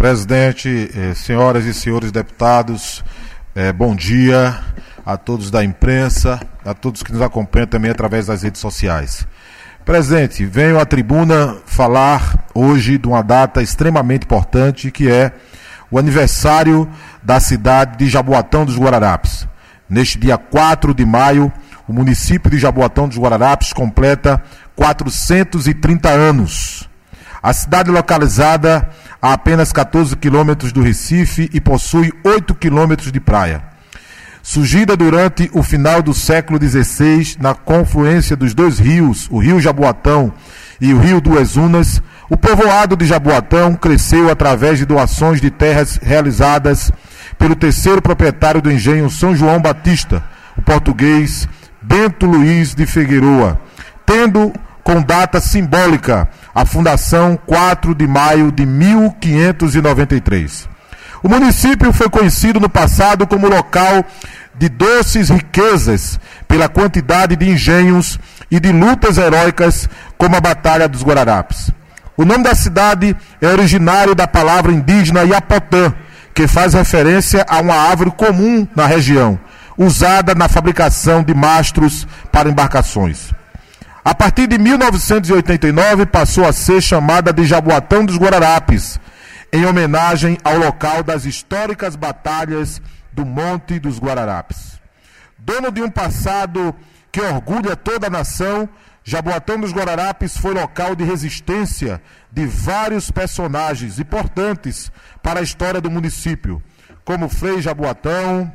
Presidente, senhoras e senhores deputados, bom dia a todos da imprensa, a todos que nos acompanham também através das redes sociais. Presidente, venho à tribuna falar hoje de uma data extremamente importante, que é o aniversário da cidade de Jaboatão dos Guararapes. Neste dia 4 de maio, o município de Jaboatão dos Guararapes completa 430 anos. A cidade é localizada a apenas 14 quilômetros do Recife e possui 8 quilômetros de praia. Surgida durante o final do século XVI, na confluência dos dois rios, o rio Jaboatão e o rio Duas Unas, o povoado de Jaboatão cresceu através de doações de terras realizadas pelo terceiro proprietário do engenho São João Batista, o português Bento Luiz de Figueroa, tendo com data simbólica a fundação 4 de maio de 1593. O município foi conhecido no passado como local de doces riquezas pela quantidade de engenhos e de lutas heróicas como a Batalha dos Guararapes. O nome da cidade é originário da palavra indígena Iapotã, que faz referência a uma árvore comum na região, usada na fabricação de mastros para embarcações. A partir de 1989 passou a ser chamada de Jaboatão dos Guararapes, em homenagem ao local das históricas batalhas do Monte dos Guararapes. Dono de um passado que orgulha toda a nação, Jaboatão dos Guararapes foi local de resistência de vários personagens importantes para a história do município, como Frei Jaboatão,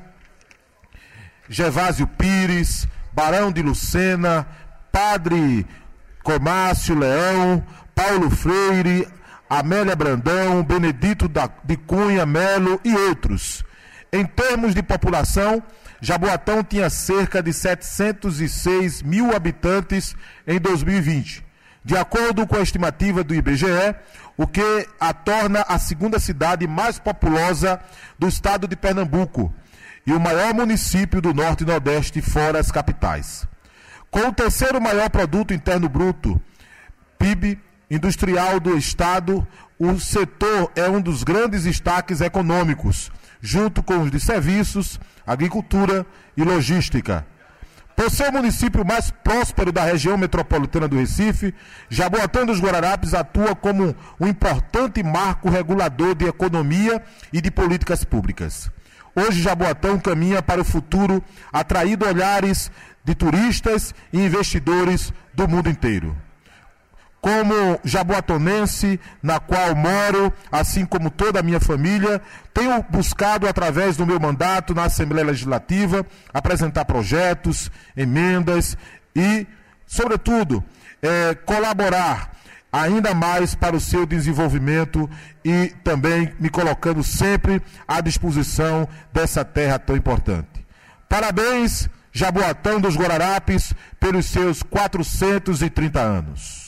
Gervásio Pires, Barão de Lucena, Padre Comácio Leão, Paulo Freire, Amélia Brandão, Benedito de Cunha Melo e outros. Em termos de população, Jaboatão tinha cerca de 706 mil habitantes em 2020, de acordo com a estimativa do IBGE, o que a torna a segunda cidade mais populosa do estado de Pernambuco e o maior município do Norte e Nordeste fora as capitais. Com o terceiro maior produto interno bruto, PIB, industrial do estado, o setor é um dos grandes destaques econômicos, junto com os de serviços, agricultura e logística. Por ser o município mais próspero da região metropolitana do Recife, Jaboatão dos Guararapes atua como um importante marco regulador de economia e de políticas públicas. Hoje, Jaboatão caminha para o futuro, atraindo olhares de turistas e investidores do mundo inteiro. Como jaboatonense, na qual moro, assim como toda a minha família, tenho buscado, através do meu mandato na Assembleia Legislativa, apresentar projetos, emendas e, sobretudo, colaborar ainda mais para o seu desenvolvimento e também me colocando sempre à disposição dessa terra tão importante. Parabéns, Jaboatão dos Guararapes, pelos seus 430 anos.